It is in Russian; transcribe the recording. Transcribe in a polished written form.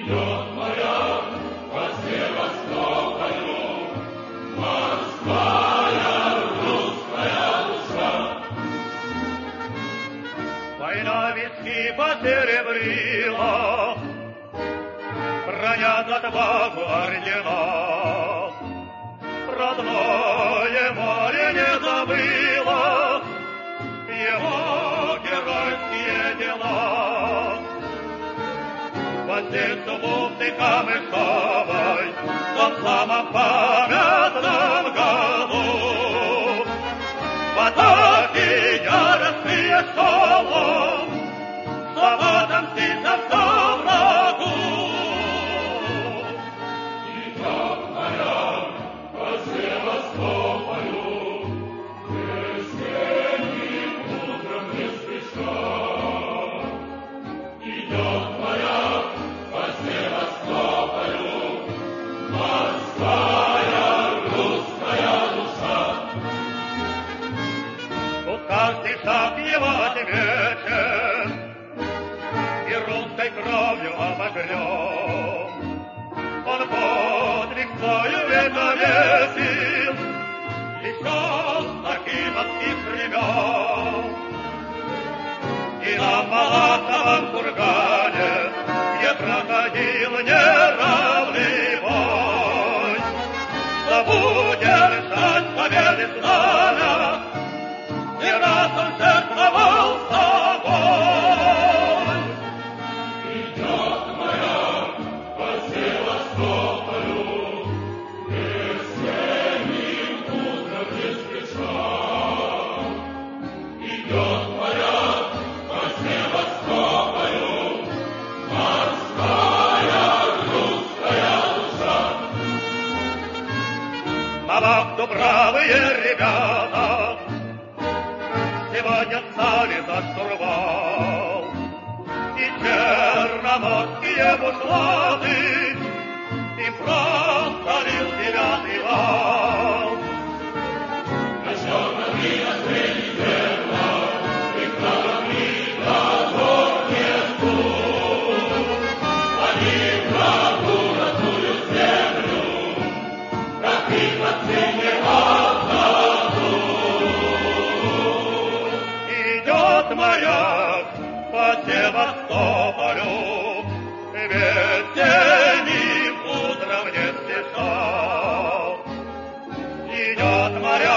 Война виски посеребрила, бронят отвагу ордена. Родное море не забыло его геройские дела. Под сердцем бухты камышовой, в том самом памятном году, в атаке яростные шел, чтобы отомстить за все врагу. Идет моряк по Севастополю, весенним утром не спеша. Идет моряк по Севастополю, морская русская душа. Тут каждый шаг его отмечен и русской кровью обогрен. Он подвиг свой вековесил еще с архимовских времен. И на Малаховом кургане, где проходил неравный бой, да будет держать победы знамя, не раз он жертвовал собой. Идет моряк по Севастополю, весенним утром не спеша. Идет моряк по Севастополю, морская русская душа. На вахту бравые ребята сегодня стали за штурвал, и черноморские бушлаты им просто лил девятый вал. На черном и на средней верно, и корабли дозор несут. Они врагу родную землю, как и по цене отдадут. Идет моряк по Севастополю, весенним утром не спеша. Идет моряк